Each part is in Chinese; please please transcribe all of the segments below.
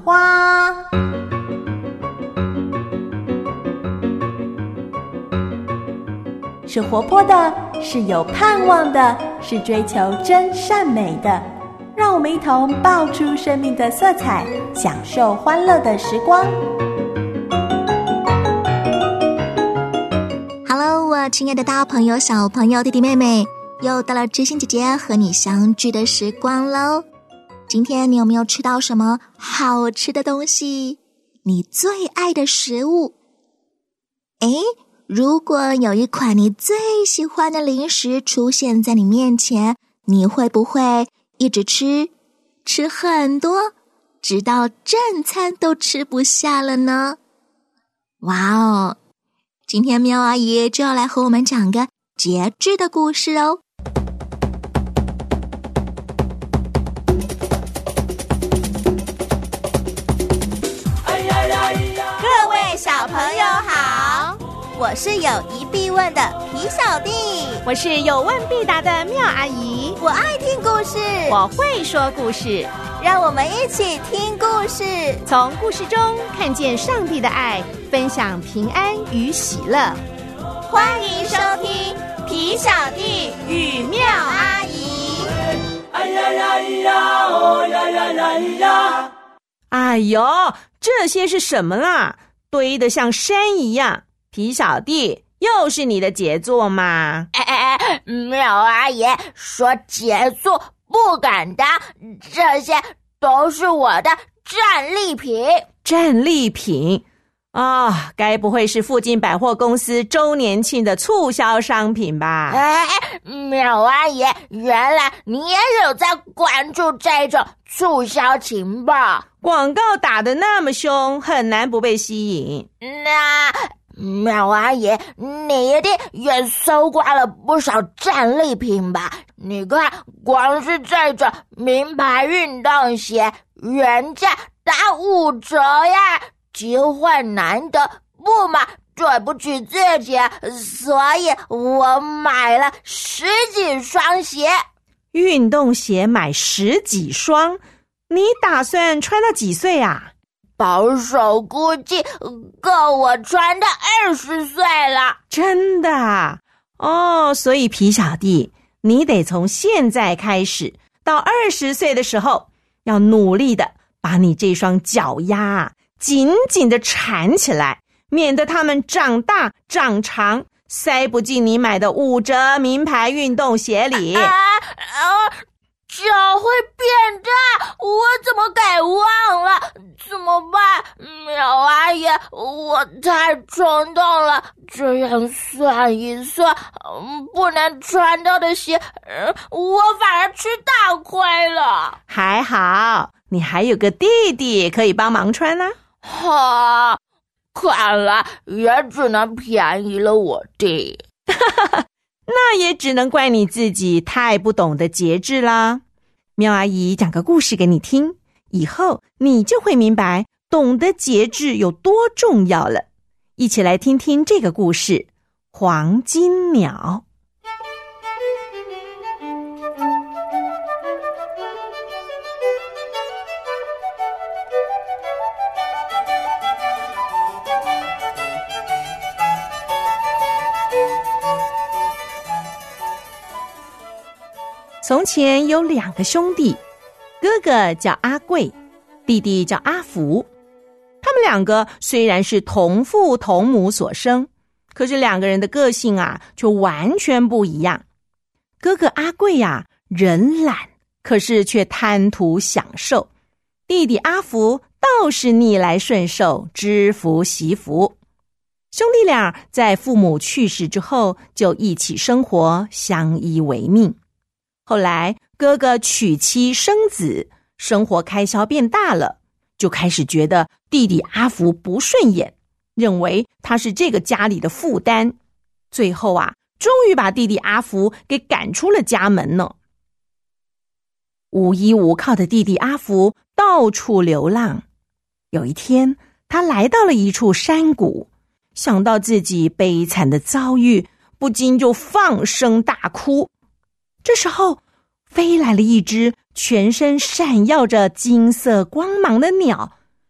花。是活泼的，是有盼望的，是追求真善美的。让我们一同爆出生命的色彩，享受欢乐的时光。 Hello， 我亲爱的大朋友、小朋友、弟弟妹妹，又到了知心姐姐和你相聚的时光喽。今天你有没有吃到什么好吃的东西？你最爱的食物？如果有一款你最喜欢的零食出现在你面前，你会不会一直吃很多，直到正餐都吃不下了呢？哇哦！今天喵阿姨就要来和我们讲个节制的故事哦。 各位小朋友好，我是有疑必问的皮小弟， 我是有问必答的妙阿姨， 我爱听故事， 我会说故事， 让我们一起听故事， 从故事中看见上帝的爱，分享平安与喜乐。 欢迎收听皮小弟与妙阿姨。 哎呀呀呀，哦呀呀呀呀！ 哎呦，这些是什么啦？堆得像山一样。皮小弟，又是你的杰作吗？ 妙阿姨说杰作不敢当，这些都是我的战利品。 战利品啊，该不会是附近百货公司周年庆的促销商品吧？ 妙阿姨，原来你也有在关注这种促销情报。 广告打得那么凶，很难不被吸引。 那妙阿姨，你一定也搜刮了不少战利品吧？你看，光是这种名牌运动鞋，原价打5折呀，机会难得，不买对不起自己，所以我买了10几双鞋。 运动鞋买10几双，你打算穿到几岁啊？ 保守估计够我穿到20岁了。 真的啊？哦，所以皮小弟，你得从现在开始到20岁的时候，要努力的把你这双脚丫紧紧的缠起来，免得它们长大长长，塞不进你买的5折名牌运动鞋里。 脚会变大，我怎么给忘了？怎么办？苗阿姨，我太冲动了，这样算一算，不能穿到的鞋，我反而吃大亏了。 还好，你还有个弟弟可以帮忙穿啊。 看来也只能便宜了我弟。 那也只能怪你自己太不懂得节制啦。妙阿姨讲个故事给你听，以后你就会明白懂得节制有多重要了。一起来听听这个故事，黄金鸟。从前有2个兄弟，哥哥叫阿贵，弟弟叫阿福。他们2个虽然是同父同母所生，可是2个人的个性却完全不一样。哥哥阿贵人懒，可是却贪图享受；弟弟阿福倒是逆来顺受，知福惜福。兄弟俩在父母去世之后，就一起生活，相依为命。后来哥哥娶妻生子，生活开销变大了，就开始觉得弟弟阿福不顺眼，认为他是这个家里的负担。最后终于把弟弟阿福给赶出了家门呢。无依无靠的弟弟阿福到处流浪。有一天，他来到了一处山谷，想到自己悲惨的遭遇，不禁就放声大哭。这时候，飞来了一只全身闪耀着金色光芒的鸟，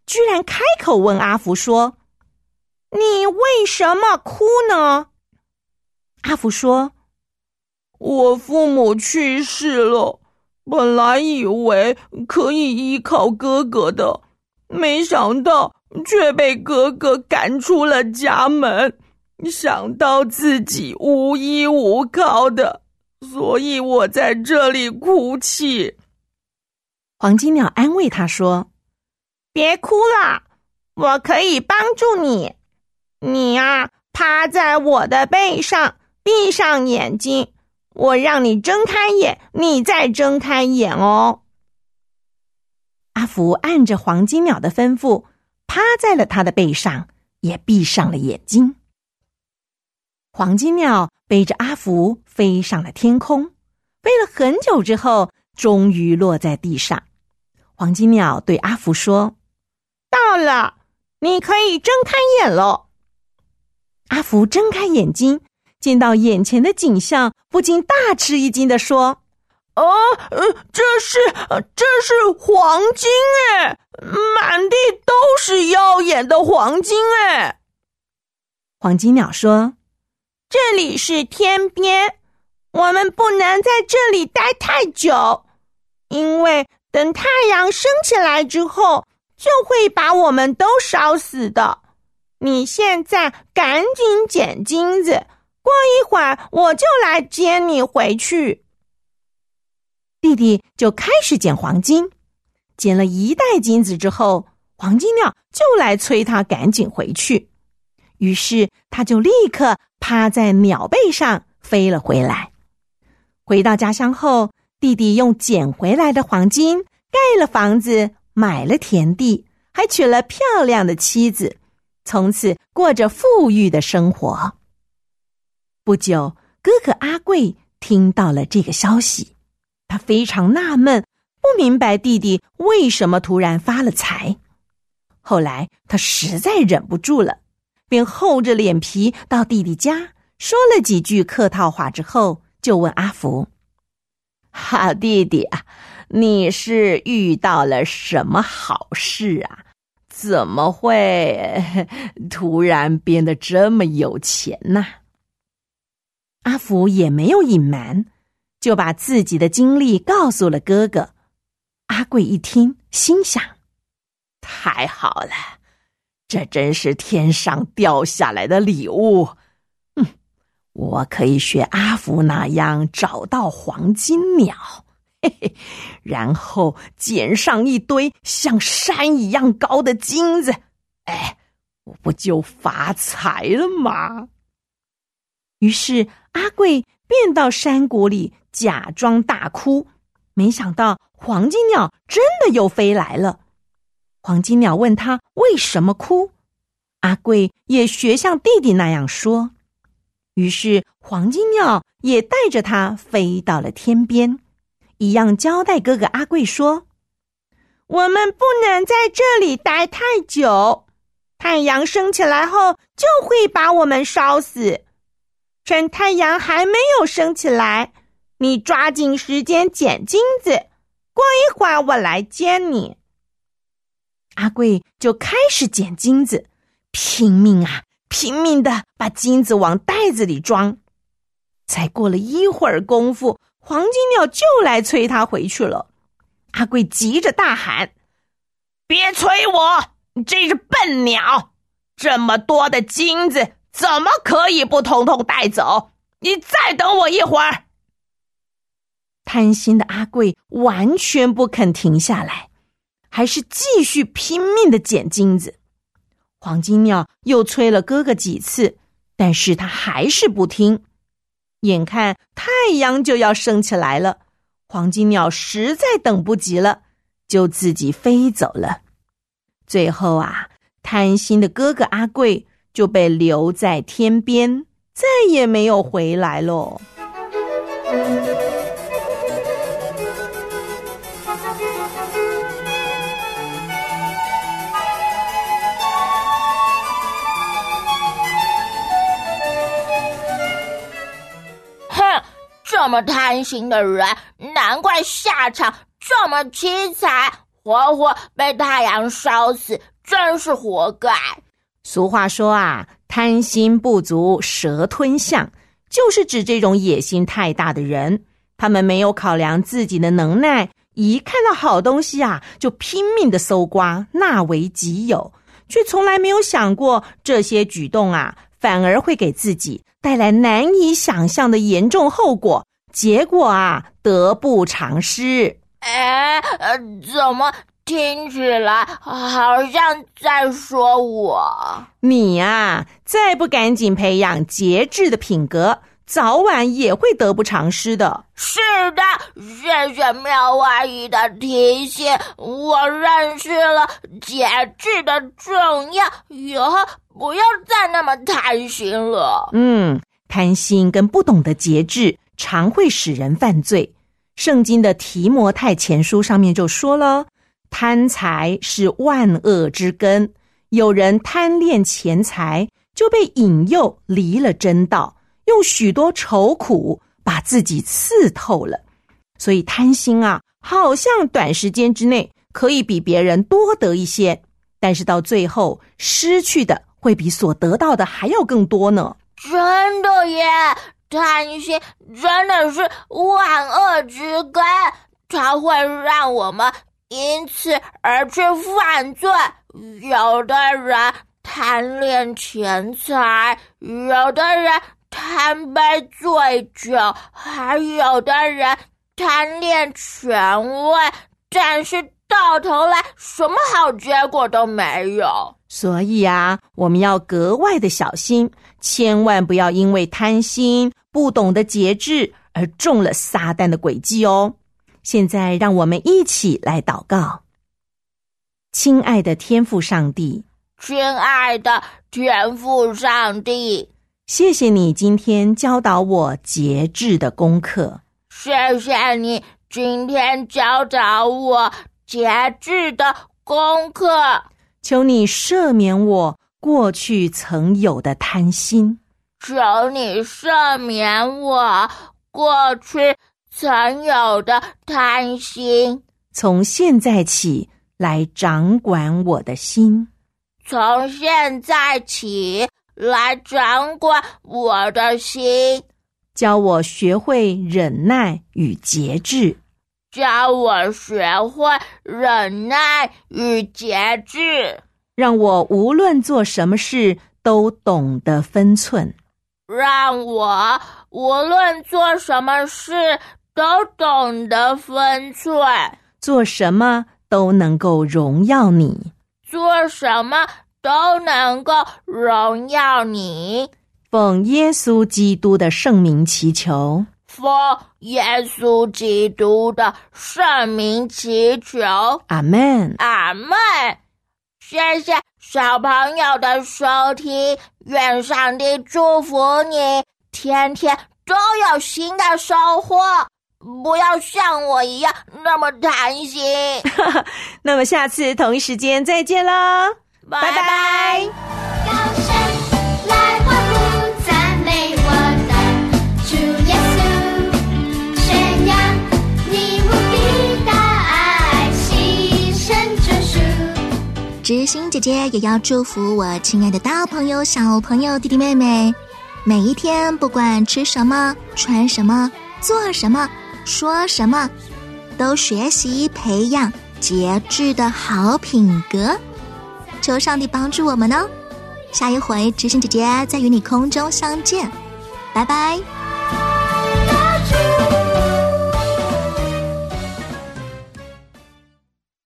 居然开口问阿福说：“你为什么哭呢？”阿福说：“我父母去世了，本来以为可以依靠哥哥的，没想到却被哥哥赶出了家门，想到自己无依无靠的，所以我在这里哭泣。”黄金鸟安慰他说：“别哭了，我可以帮助你。你啊，趴在我的背上，闭上眼睛，我让你睁开眼，你再睁开眼哦。”阿福按着黄金鸟的吩咐，趴在了他的背上，也闭上了眼睛。黄金鸟背着阿福飞上了天空，飞了很久之后，终于落在地上。黄金鸟对阿福说：“到了，你可以睁开眼了。”阿福睁开眼睛，见到眼前的景象，不禁大吃一惊地说：“这是黄金哎，满地都是耀眼的黄金哎。”黄金鸟说：“这里是天边，我们不能在这里待太久，因为等太阳升起来之后，就会把我们都烧死的。你现在赶紧捡金子，过一会儿我就来接你回去。”弟弟就开始捡黄金，捡了一袋金子之后，黄金鸟就来催他赶紧回去。于是他就立刻趴在鸟背上飞了回来。回到家乡后，弟弟用捡回来的黄金盖了房子，买了田地，还娶了漂亮的妻子，从此过着富裕的生活。不久，哥哥阿贵听到了这个消息，他非常纳闷，不明白弟弟为什么突然发了财。后来他实在忍不住了，便厚着脸皮到弟弟家，说了几句客套话之后，就问阿福：“好弟弟啊，你是遇到了什么好事啊？怎么会突然变得这么有钱呢？”阿福也没有隐瞒，就把自己的经历告诉了哥哥。阿贵一听，心想：太好了，这真是天上掉下来的礼物。我可以学阿福那样找到黄金鸟，嘿嘿，然后捡上一堆像山一样高的金子，我不就发财了吗？于是阿贵便到山谷里假装大哭，没想到黄金鸟真的又飞来了。黄金鸟问他为什么哭，阿贵也学像弟弟那样说。于是黄金鸟也带着他飞到了天边，一样交代哥哥阿贵说：“我们不能在这里待太久，太阳升起来后就会把我们烧死。趁太阳还没有升起来，你抓紧时间捡金子，过一会儿我来接你。”阿贵就开始捡金子，拼命的把金子往袋子里装。才过了一会儿功夫，黄金鸟就来催他回去了。阿贵急着大喊：“别催我，你这只笨鸟！这么多的金子，怎么可以不统统带走？你再等我一会儿！”贪心的阿贵完全不肯停下来，还是继续拼命的捡金子。黄金鸟又催了哥哥几次，但是他还是不听。眼看太阳就要升起来了，黄金鸟实在等不及了，就自己飞走了。最后贪心的哥哥阿贵就被留在天边，再也没有回来咯。 这么贪心的人，难怪下场这么凄惨，活活被太阳烧死， 真是活该。 俗话说啊，贪心不足蛇吞象，就是指这种野心太大的人。他们没有考量自己的能耐，一看到好东西啊，就拼命的搜刮，纳为己有，却从来没有想过这些举动啊，反而会给自己带来难以想象的严重后果，结果啊，得不偿失。 怎么听起来好像在说我？ 你啊，再不赶紧培养节制的品格，早晚也会得不偿失的。 是的，谢谢妙阿姨的提醒，我认识了节制的重要，以后不要再那么贪心了。 贪心跟不懂得节制，常会使人犯罪。圣经的提摩太前书上面就说了，贪财是万恶之根，有人贪恋钱财，就被引诱离了真道，用许多愁苦把自己刺透了。所以贪心啊，好像短时间之内可以比别人多得一些，但是到最后失去的会比所得到的还要更多呢。 真的耶，贪心真的是万恶之根，它会让我们因此而去犯罪。有的人贪恋钱财，有的人贪杯醉酒，还有的人贪恋权位，但是到头来什么好结果都没有。 所以啊，我们要格外的小心，千万不要因为贪心不懂得节制而中了撒旦的诡计哦。现在让我们一起来祷告。亲爱的天父上帝， 亲爱的天父上帝， 谢谢你今天教导我节制的功课。 谢谢你今天教导我节制的功课。 求你赦免我过去曾有的贪心。 求你赦免我过去曾有的贪心。 从现在起来掌管我的心。 从现在起来掌管我的心。 教我学会忍耐与节制。 教我学会忍耐与节制， 让我无论做什么事都懂得分寸， 让我无论做什么事都懂得分寸， 做什么都能够荣耀你， 做什么都能够荣耀你。 奉耶稣基督的圣名祈求， 奉耶稣基督的圣名祈求， 阿们， 阿们。谢谢小朋友的收听，愿上帝祝福你，天天都有新的收获，不要像我一样那么贪心。 那么下次同一时间再见啦， 拜拜。 知心姐姐也要祝福我亲爱的大朋友、小朋友、弟弟妹妹，每一天不管吃什么、穿什么、做什么、说什么，都学习培养节制的好品格。求上帝帮助我们哦！下一回知心姐姐再与你空中相见，拜拜。